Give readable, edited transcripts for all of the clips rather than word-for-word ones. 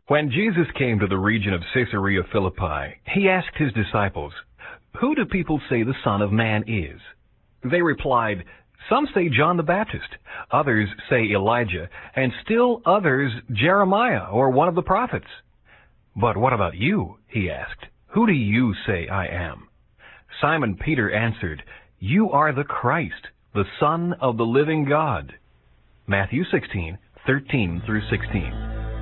When Jesus came to the region of Caesarea Philippi, he asked his disciples, "Who do people say the Son of Man is?" They replied, "Some say John the Baptist, others say Elijah, and still others Jeremiah or one of the prophets." "But what about you?" he asked. "Who do you say I am?" Simon Peter answered, "You are the Christ, the Son of the living God." Matthew 16:13 through 16.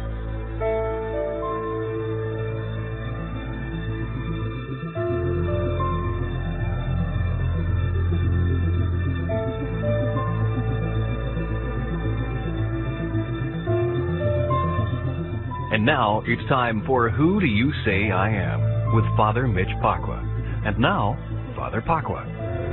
And now it's time for Who Do You Say I Am? With Father Mitch Pacwa. And now, Father Pacwa.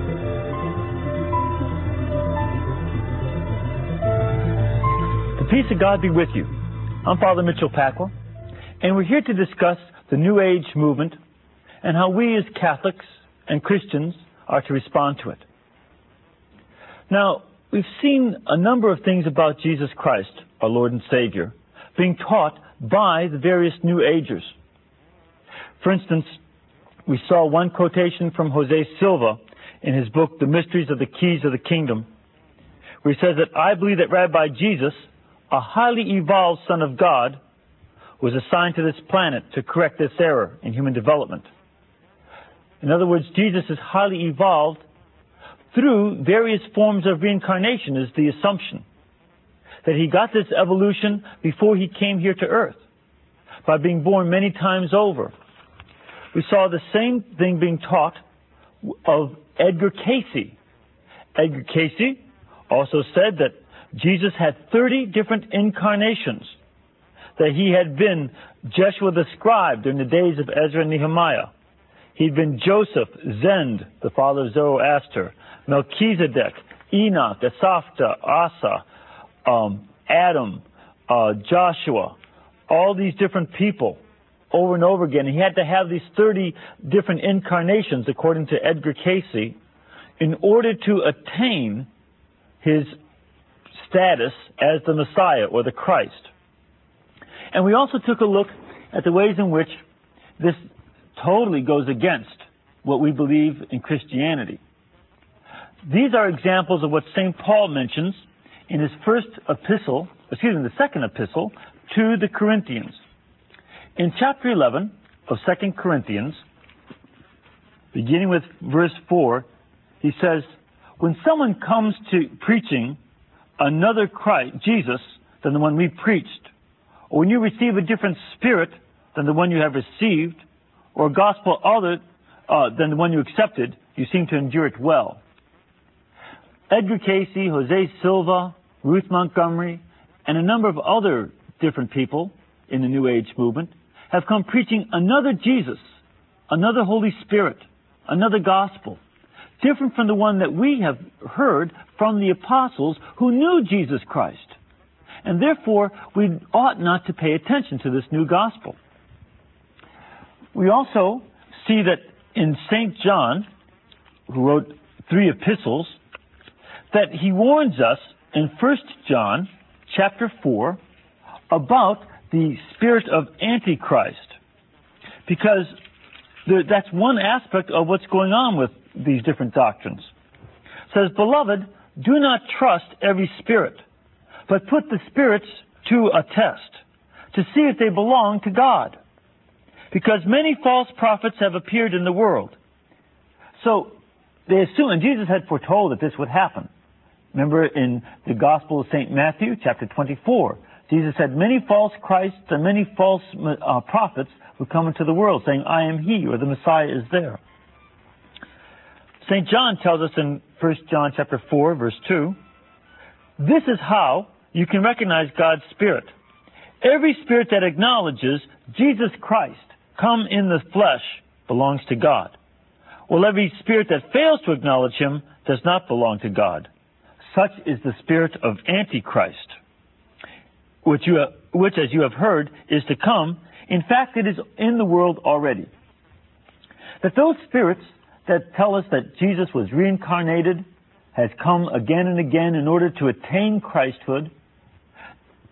The peace of God be with you. I'm Father Mitchell Pacwa, and we're here to discuss the New Age movement and how we as Catholics and Christians are to respond to it. Now, we've seen a number of things about Jesus Christ, our Lord and Savior, being taught by the various New Agers. For instance, we saw one quotation from Jose Silva in his book, The Mysteries of the Keys of the Kingdom, where he says that, "I believe that Rabbi Jesus, a highly evolved Son of God, was assigned to this planet to correct this error in human development." In other words, Jesus is highly evolved through various forms of reincarnation, is the assumption. That he got this evolution before he came here to Earth, by being born many times over. We saw the same thing being taught of Edgar Cayce. Edgar Cayce also said that Jesus had 30 different incarnations, that he had been Jeshua the scribe during the days of Ezra and Nehemiah. He'd been Joseph, Zend, the father of Zoroaster, Melchizedek, Enoch, Asaph, Asa, Adam, Joshua, all these different people over and over again. He had to have these 30 different incarnations, according to Edgar Cayce, in order to attain his status as the Messiah or the Christ. And we also took a look at the ways in which this totally goes against what we believe in Christianity. These are examples of what St. Paul mentions in his the second epistle to the Corinthians. In chapter 11 of 2 Corinthians, beginning with verse 4, he says, "When someone comes to preaching another Christ, Jesus, than the one we preached, or when you receive a different spirit than the one you have received, or a gospel other than the one you accepted, you seem to endure it well." Edgar Cayce, Jose Silva, Ruth Montgomery, and a number of other different people in the New Age movement have come preaching another Jesus, another Holy Spirit, another gospel, different from the one that we have heard from the apostles who knew Jesus Christ. And therefore, we ought not to pay attention to this new gospel. We also see that in St. John, who wrote 3 epistles, that he warns us in 1 John chapter 4 about the spirit of Antichrist. Because that's one aspect of what's going on with these different doctrines. It says, "Beloved, do not trust every spirit, but put the spirits to a test, to see if they belong to God. Because many false prophets have appeared in the world." So they assume, and Jesus had foretold that this would happen. Remember in the Gospel of St. Matthew, chapter 24, Jesus said, "Many false Christs and many false prophets would come into the world, saying, 'I am he,' or 'the Messiah is there.'" St. John tells us in 1 John chapter 4, verse 2, "This is how you can recognize God's Spirit. Every spirit that acknowledges Jesus Christ come in the flesh belongs to God, while every spirit that fails to acknowledge him does not belong to God. Such is the spirit of Antichrist, which, as you have heard, is to come. In fact, it is in the world already." That those spirits that tell us that Jesus was reincarnated, has come again and again in order to attain Christhood,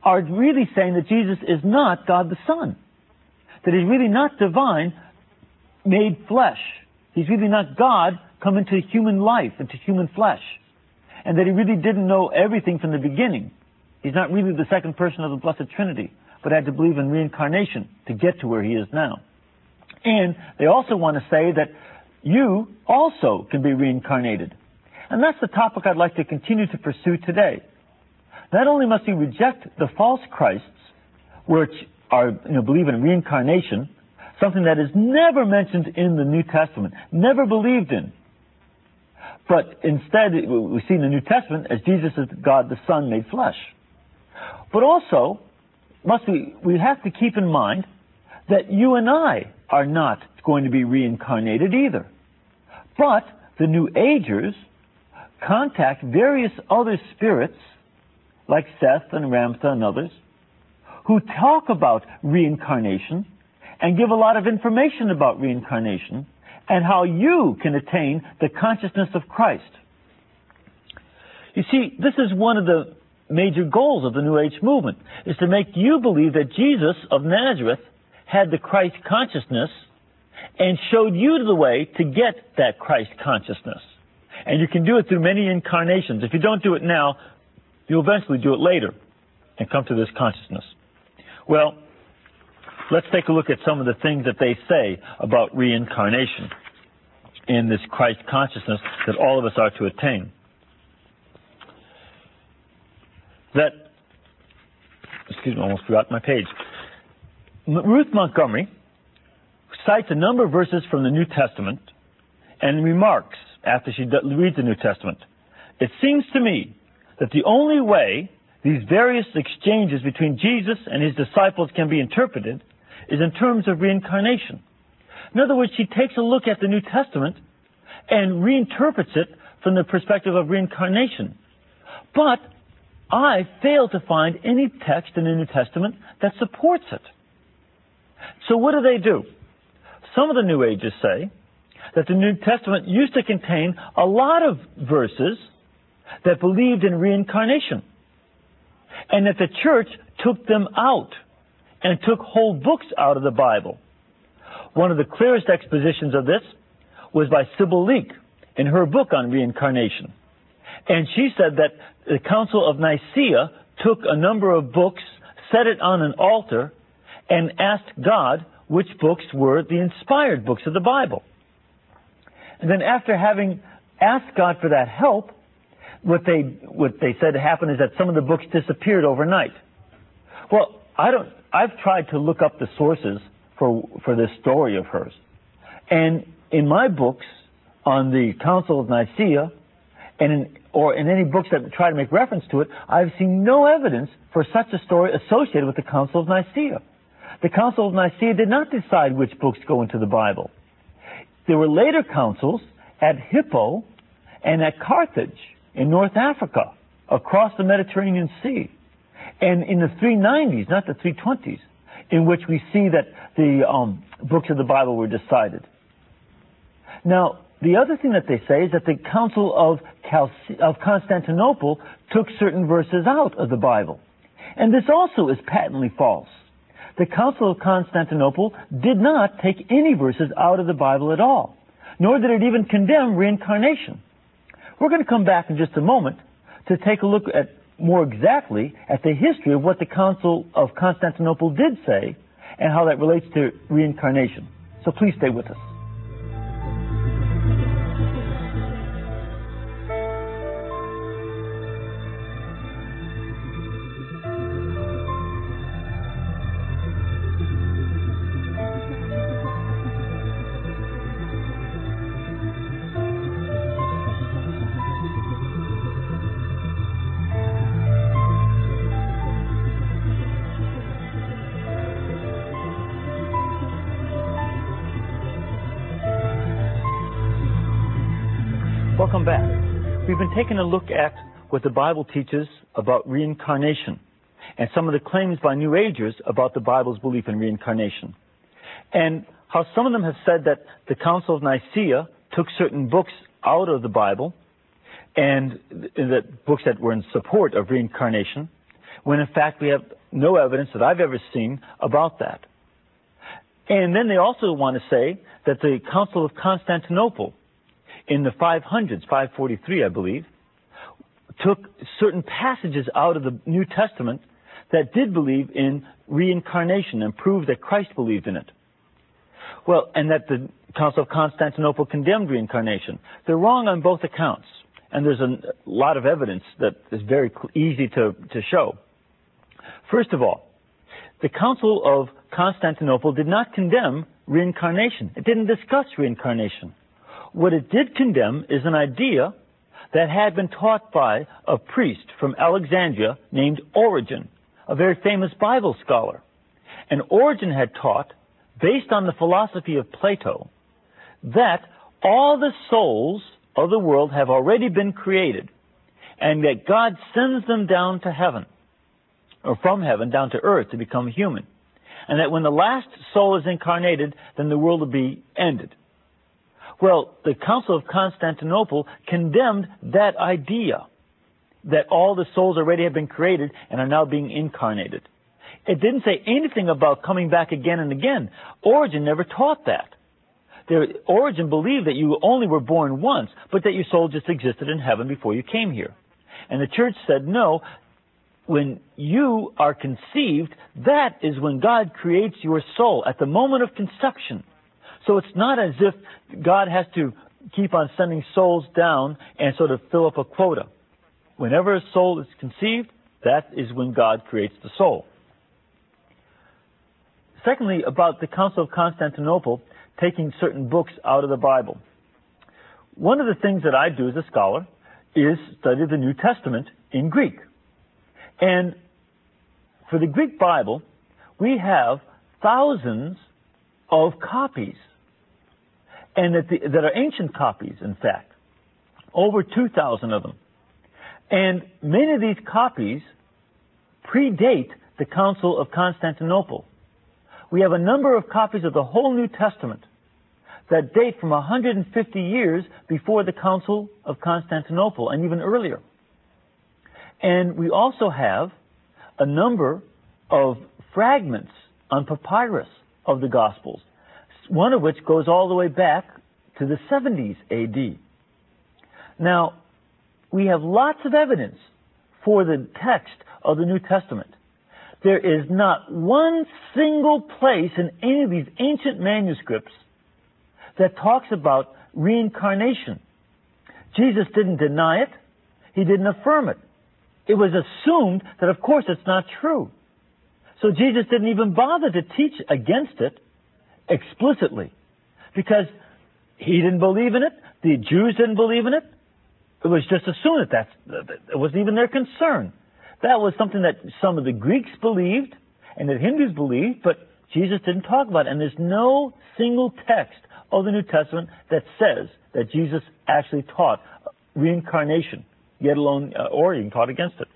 are really saying that Jesus is not God the Son, that he's really not divine made flesh. He's really not God come into human life, into human flesh, and that he really didn't know everything from the beginning. He's not really the second person of the Blessed Trinity, but had to believe in reincarnation to get to where he is now. And they also want to say that you also can be reincarnated. And that's the topic I'd like to continue to pursue today. Not only must we reject the false Christs, which are, believe in reincarnation, something that is never mentioned in the New Testament, never believed in. But instead, we see in the New Testament as Jesus is God the Son made flesh. But also, we have to keep in mind that you and I are not going to be reincarnated either. But the New Agers contact various other spirits, like Seth and Ramtha and others, who talk about reincarnation and give a lot of information about reincarnation and how you can attain the consciousness of Christ. You see, this is one of the major goals of the New Age movement, is to make you believe that Jesus of Nazareth had the Christ consciousness and showed you the way to get that Christ consciousness. And you can do it through many incarnations. If you don't do it now, you'll eventually do it later and come to this consciousness. Well, let's take a look at some of the things that they say about reincarnation in this Christ consciousness that all of us are to attain. Excuse me, I almost forgot my page. Ruth Montgomery cites a number of verses from the New Testament and remarks, after she reads the New Testament, "It seems to me that the only way these various exchanges between Jesus and his disciples can be interpreted is in terms of reincarnation." In other words, she takes a look at the New Testament and reinterprets it from the perspective of reincarnation. But I fail to find any text in the New Testament that supports it. So what do? Some of the New Agers say that the New Testament used to contain a lot of verses that believed in reincarnation, and that the church took them out and took whole books out of the Bible. One of the clearest expositions of this was by Sybil Leek in her book on reincarnation. And she said that the Council of Nicaea took a number of books, set it on an altar, and asked God which books were the inspired books of the Bible. And then after having asked God for that help, what they said happened is that some of the books disappeared overnight. Well, I've tried to look up the sources for this story of hers. And in my books on the Council of Nicaea, or in any books that try to make reference to it, I've seen no evidence for such a story associated with the Council of Nicaea. The Council of Nicaea did not decide which books go into the Bible. There were later councils at Hippo and at Carthage in North Africa, across the Mediterranean Sea, and in the 390s, not the 320s, in which we see that the books of the Bible were decided. Now, the other thing that they say is that the Council of Constantinople took certain verses out of the Bible. And this also is patently false. The Council of Constantinople did not take any verses out of the Bible at all, nor did it even condemn reincarnation. We're going to come back in just a moment to take a look at more exactly at the history of what the Council of Constantinople did say and how that relates to reincarnation. So please stay with us. Welcome back. We've been taking a look at what the Bible teaches about reincarnation and some of the claims by New Agers about the Bible's belief in reincarnation, and how some of them have said that the Council of Nicaea took certain books out of the Bible, and that books that were in support of reincarnation, when in fact we have no evidence that I've ever seen about that. And then they also want to say that the Council of Constantinople in the 500s, 543 I believe, took certain passages out of the New Testament that did believe in reincarnation and proved that Christ believed in it. Well, and that the Council of Constantinople condemned reincarnation. They're wrong on both accounts, and there's a lot of evidence that is very easy to show. First of all, the Council of Constantinople did not condemn reincarnation. It didn't discuss reincarnation. What it did condemn is an idea that had been taught by a priest from Alexandria named Origen, a very famous Bible scholar. And Origen had taught, based on the philosophy of Plato, that all the souls of the world have already been created, and that God sends them down to heaven, or from heaven down to earth to become human. And that when the last soul is incarnated, then the world will be ended. Well, the Council of Constantinople condemned that idea, that all the souls already have been created and are now being incarnated. It didn't say anything about coming back again and again. Origen never taught that. Origen believed that you only were born once, but that your soul just existed in heaven before you came here. And the church said, no, when you are conceived, that is when God creates your soul, at the moment of conception. So it's not as if God has to keep on sending souls down and sort of fill up a quota. Whenever a soul is conceived, that is when God creates the soul. Secondly, about the Council of Constantinople taking certain books out of the Bible. One of the things that I do as a scholar is study the New Testament in Greek. And for the Greek Bible, we have thousands of copies, and that are ancient copies, in fact, over 2,000 of them. And many of these copies predate the Council of Constantinople. We have a number of copies of the whole New Testament that date from 150 years before the Council of Constantinople, and even earlier. And we also have a number of fragments on papyrus of the Gospels, one of which goes all the way back to the 70s A.D. Now, we have lots of evidence for the text of the New Testament. There is not one single place in any of these ancient manuscripts that talks about reincarnation. Jesus didn't deny it. He didn't affirm it. It was assumed that, of course, it's not true. So Jesus didn't even bother to teach against it explicitly, because he didn't believe in it. The Jews didn't believe in it. It was just assumed that it wasn't even their concern. That was something that some of the Greeks believed and that Hindus believed, but Jesus didn't talk about it. And there's no single text of the New Testament that says that Jesus actually taught reincarnation, yet alone or even taught against it.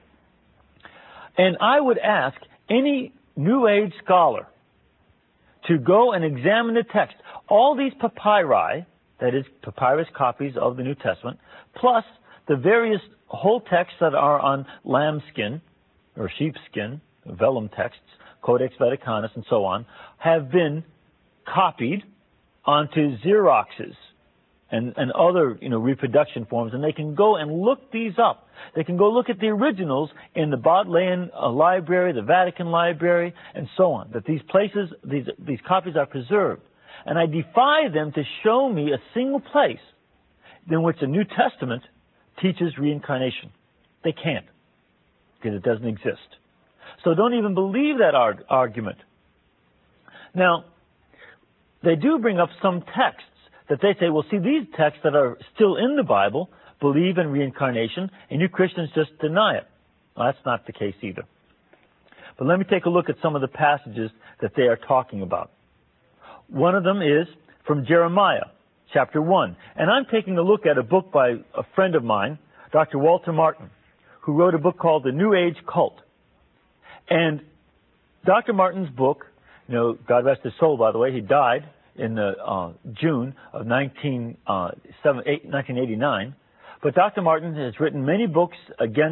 And I would ask any New Age scholar to go and examine the text. All these papyri, that is, papyrus copies of the New Testament, plus the various whole texts that are on lambskin or sheepskin, vellum texts, Codex Vaticanus, and so on, have been copied onto Xeroxes and other reproduction forms, and they can go and look these up. They can go look at the originals in the Bodleian Library, the Vatican Library, and so on. That these places, these copies are preserved. And I defy them to show me a single place in which the New Testament teaches reincarnation. They can't, because it doesn't exist. So don't even believe that argument. Now, they do bring up some texts that they say, well, see, these texts that are still in the Bible believe in reincarnation, and you Christians just deny it. Well, that's not the case either. But let me take a look at some of the passages that they are talking about. One of them is from Jeremiah, chapter 1. And I'm taking a look at a book by a friend of mine, Dr. Walter Martin, who wrote a book called The New Age Cult. And Dr. Martin's book, God rest his soul, by the way, he died in June of 1989. But Dr. Martin has written many books against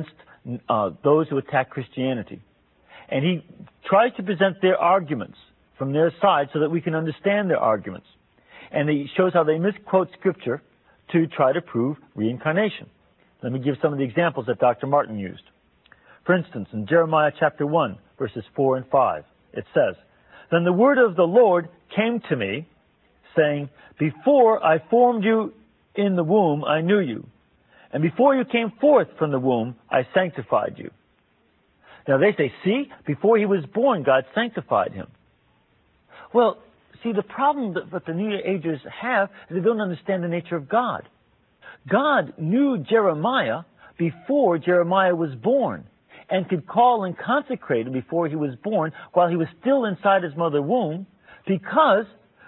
those who attack Christianity. And he tries to present their arguments from their side so that we can understand their arguments. And he shows how they misquote Scripture to try to prove reincarnation. Let me give some of the examples that Dr. Martin used. For instance, in Jeremiah chapter 1, verses 4 and 5, it says, "Then the word of the Lord came to me, saying, Before I formed you in the womb, I knew you. And before you came forth from the womb, I sanctified you." Now they say, see, before he was born, God sanctified him. Well, see, the problem that the New Agers have is they don't understand the nature of God. God knew Jeremiah before Jeremiah was born and could call and consecrate him before he was born while he was still inside his mother's womb, because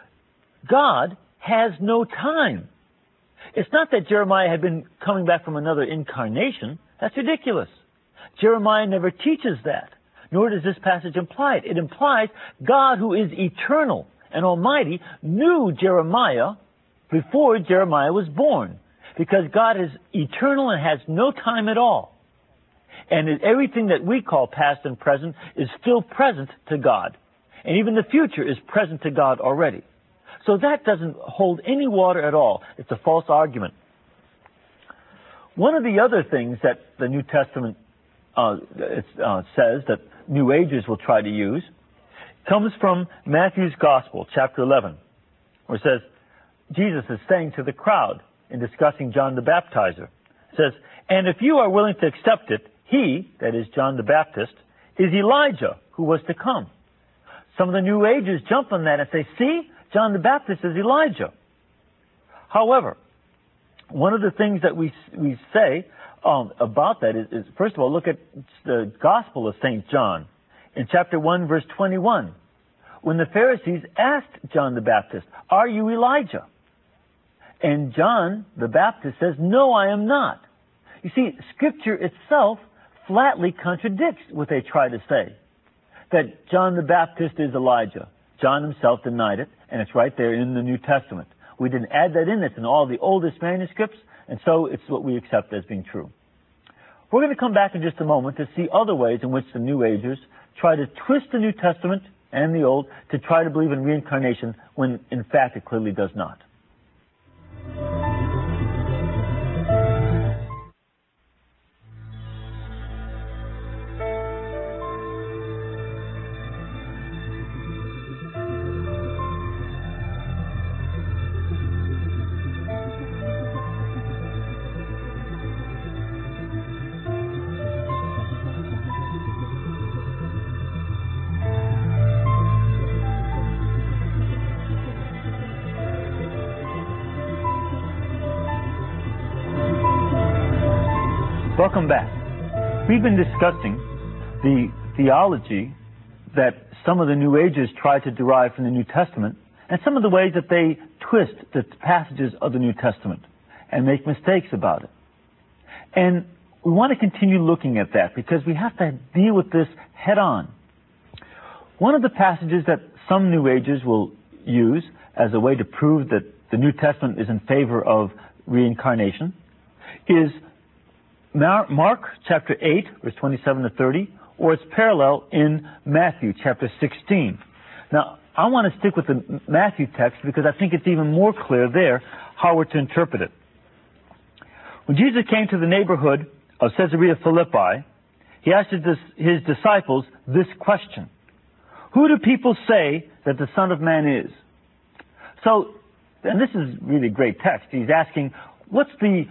God has no time. It's not that Jeremiah had been coming back from another incarnation. That's ridiculous. Jeremiah never teaches that, nor does this passage imply it. It implies God, who is eternal and almighty, knew Jeremiah before Jeremiah was born, because God is eternal and has no time at all. And everything that we call past and present is still present to God. And even the future is present to God already. So that doesn't hold any water at all. It's a false argument. One of the other things that the New Testament says that New Agers will try to use comes from Matthew's Gospel, chapter 11, where it says, Jesus is saying to the crowd in discussing John the Baptizer, it says, "And if you are willing to accept it, he," that is John the Baptist, "is Elijah who was to come." Some of the New Agers jump on that and say, see, John the Baptist is Elijah. However, one of the things that we say about that is, first of all, look at the Gospel of St. John in chapter 1, verse 21, when the Pharisees asked John the Baptist, "Are you Elijah?" And John the Baptist says, "No, I am not." You see, Scripture itself flatly contradicts what they try to say, that John the Baptist is Elijah. John himself denied it, and it's right there in the New Testament. We didn't add that in. It's in all the oldest manuscripts, and so it's what we accept as being true. We're going to come back in just a moment to see other ways in which the New Agers try to twist the New Testament and the Old to try to believe in reincarnation when, in fact, it clearly does not. Welcome back. We've been discussing the theology that some of the New Agers try to derive from the New Testament and some of the ways that they twist the passages of the New Testament and make mistakes about it. And we want to continue looking at that because we have to deal with this head on. One of the passages that some New Agers will use as a way to prove that the New Testament is in favor of reincarnation is Mark chapter 8, verse 27 to 30, or its parallel in Matthew chapter 16. Now, I want to stick with the Matthew text because I think it's even more clear there how we're to interpret it. When Jesus came to the neighborhood of Caesarea Philippi, he asked his disciples this question: "Who do people say that the Son of Man is?" So, and this is really a great text. He's asking, what's the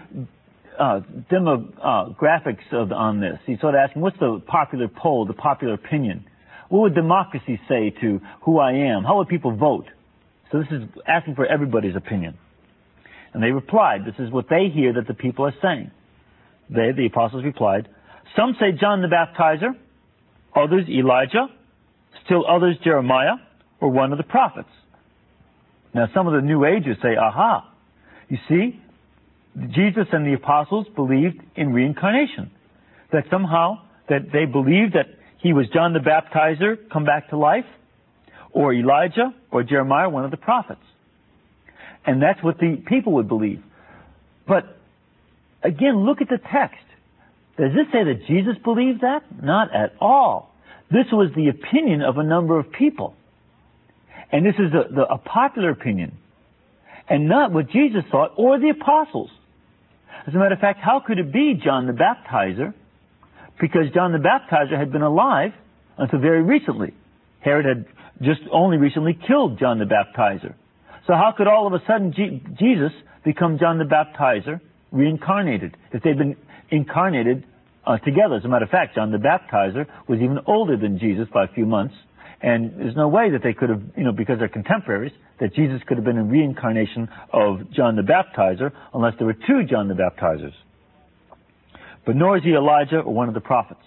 demographics on this? He's sort of asking, what's the popular poll, the popular opinion? What would democracy say to who I am? How would people vote? So this is asking for everybody's opinion. And they replied, this is what they hear that the people are saying. They, the apostles, replied, "Some say John the Baptizer, others Elijah, still others Jeremiah, or one of the prophets." Now some of the New Agers say, aha, you see, Jesus and the apostles believed in reincarnation. That somehow, that they believed that he was John the Baptizer come back to life, or Elijah, or Jeremiah, one of the prophets. And that's what the people would believe. But, again, look at the text. Does this say that Jesus believed that? Not at all. This was the opinion of a number of people. And this is a popular opinion. And not what Jesus thought or the apostles. As a matter of fact, how could it be John the Baptizer? Because John the Baptizer had been alive until very recently. Herod had just only recently killed John the Baptizer. So how could all of a sudden Jesus become John the Baptizer reincarnated, if they'd been incarnated together? As a matter of fact, John the Baptizer was even older than Jesus by a few months, and there's no way that they could have, because they're contemporaries, that Jesus could have been a reincarnation of John the Baptizer unless there were two John the Baptizers. But nor is he Elijah or one of the prophets.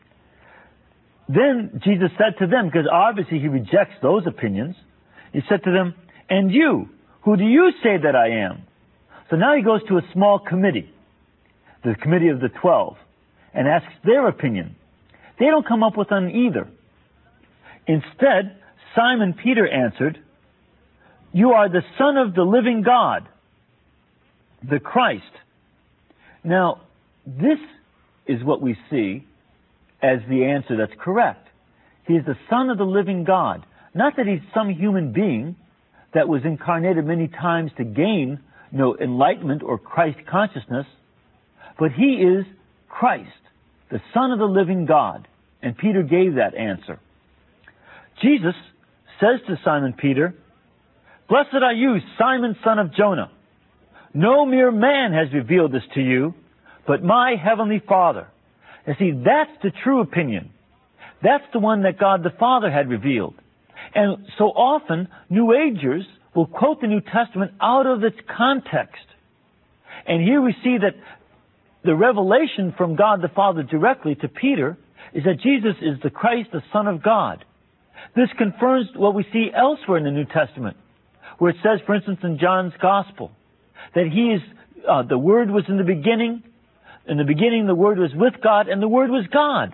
Then Jesus said to them, because obviously he rejects those opinions, he said to them, "And you, who do you say that I am?" So now he goes to a small committee, the committee of the 12, and asks their opinion. They don't come up with one either. Instead, Simon Peter answered, "You are the Son of the living God, the Christ." Now, this is what we see as the answer that's correct. He is the Son of the living God. Not that he's some human being that was incarnated many times to gain enlightenment or Christ consciousness, but he is Christ, the Son of the living God. And Peter gave that answer. Jesus says to Simon Peter, "Blessed are you, Simon, son of Jonah. No mere man has revealed this to you, but my heavenly Father." And see, that's the true opinion. That's the one that God the Father had revealed. And so often, New Agers will quote the New Testament out of its context. And here we see that the revelation from God the Father directly to Peter is that Jesus is the Christ, the Son of God. This confirms what we see elsewhere in the New Testament, where it says, for instance, in John's Gospel, that he is, the Word was in the beginning the Word was with God, and the Word was God.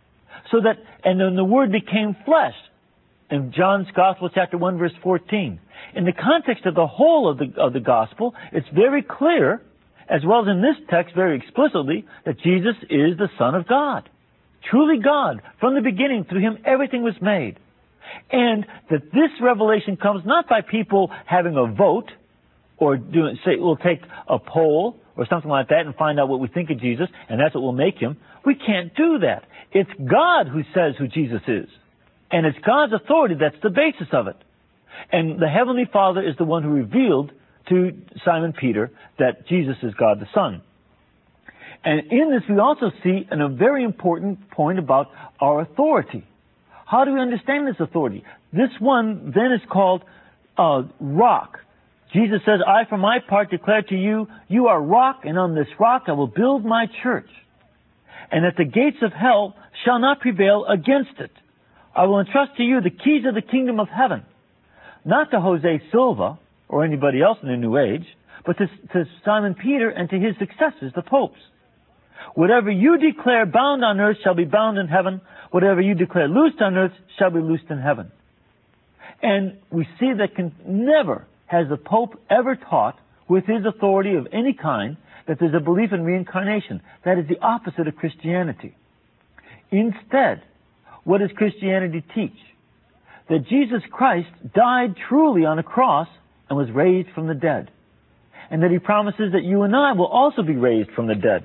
And then the Word became flesh. In John's Gospel, chapter 1, verse 14. In the context of the whole of the Gospel, it's very clear, as well as in this text very explicitly, that Jesus is the Son of God. Truly God. From the beginning, through Him, everything was made. And that this revelation comes not by people having a vote, or we'll take a poll, or something like that, and find out what we think of Jesus, and that's what will make Him. We can't do that. It's God who says who Jesus is. And it's God's authority that's the basis of it. And the Heavenly Father is the one who revealed to Simon Peter that Jesus is God the Son. And in this we also see a very important point about our authority. How do we understand this authority? This one then is called rock. Jesus says, "I for my part declare to you, you are rock, and on this rock I will build my church. And that the gates of hell shall not prevail against it. I will entrust to you the keys of the kingdom of heaven." Not to Jose Silva or anybody else in the New Age, but to Simon Peter and to his successors, the popes. "Whatever you declare bound on earth shall be bound in heaven. Whatever you declare loosed on earth shall be loosed in heaven." And we see that never has the Pope ever taught, with his authority of any kind, that there's a belief in reincarnation. That is the opposite of Christianity. Instead, what does Christianity teach? That Jesus Christ died truly on a cross and was raised from the dead. And that He promises that you and I will also be raised from the dead.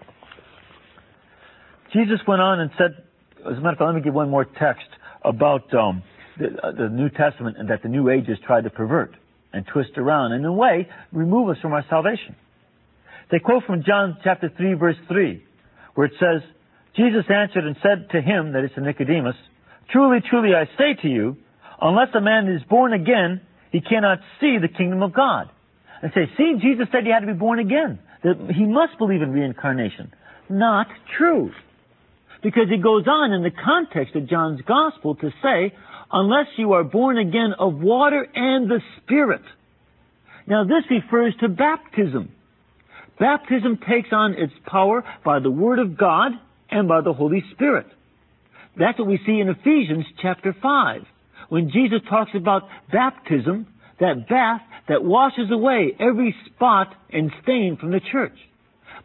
Jesus went on and said, as a matter of fact, let me give one more text about the New Testament, and that the New Ages tried to pervert and twist around, and in a way, remove us from our salvation. They quote from John chapter 3, verse 3, where it says, "Jesus answered and said to him," that is to Nicodemus, "Truly, truly, I say to you, unless a man is born again, he cannot see the kingdom of God." And say, see, Jesus said he had to be born again, that he must believe in reincarnation. Not true. Because he goes on in the context of John's Gospel to say, "Unless you are born again of water and the Spirit." Now this refers to baptism. Baptism takes on its power by the Word of God and by the Holy Spirit. That's what we see in Ephesians chapter 5, when Jesus talks about baptism, that bath that washes away every spot and stain from the church.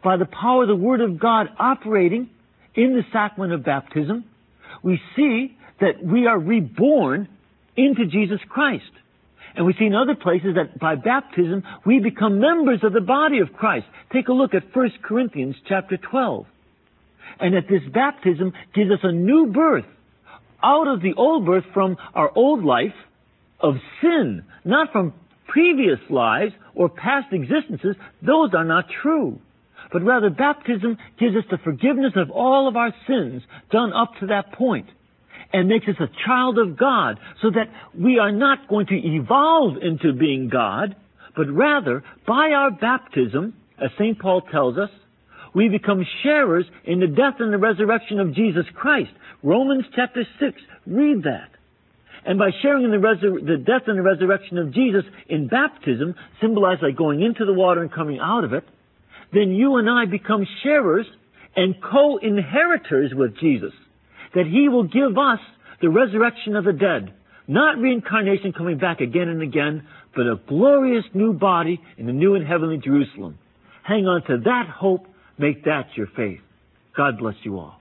by the power of the Word of God operating in the sacrament of baptism, we see that we are reborn into Jesus Christ. And we see in other places that by baptism we become members of the body of Christ. Take a look at 1 Corinthians chapter 12. And that this baptism gives us a new birth out of the old birth from our old life of sin, not from previous lives or past existences. Those are not true. But rather, baptism gives us the forgiveness of all of our sins done up to that point and makes us a child of God, so that we are not going to evolve into being God, but rather, by our baptism, as St. Paul tells us, we become sharers in the death and the resurrection of Jesus Christ. Romans chapter 6, read that. And by sharing in the death and the resurrection of Jesus in baptism, symbolized by going into the water and coming out of it, then you and I become sharers and co-inheritors with Jesus, that He will give us the resurrection of the dead. Not reincarnation coming back again and again, but a glorious new body in the new and heavenly Jerusalem. Hang on to that hope. Make that your faith. God bless you all.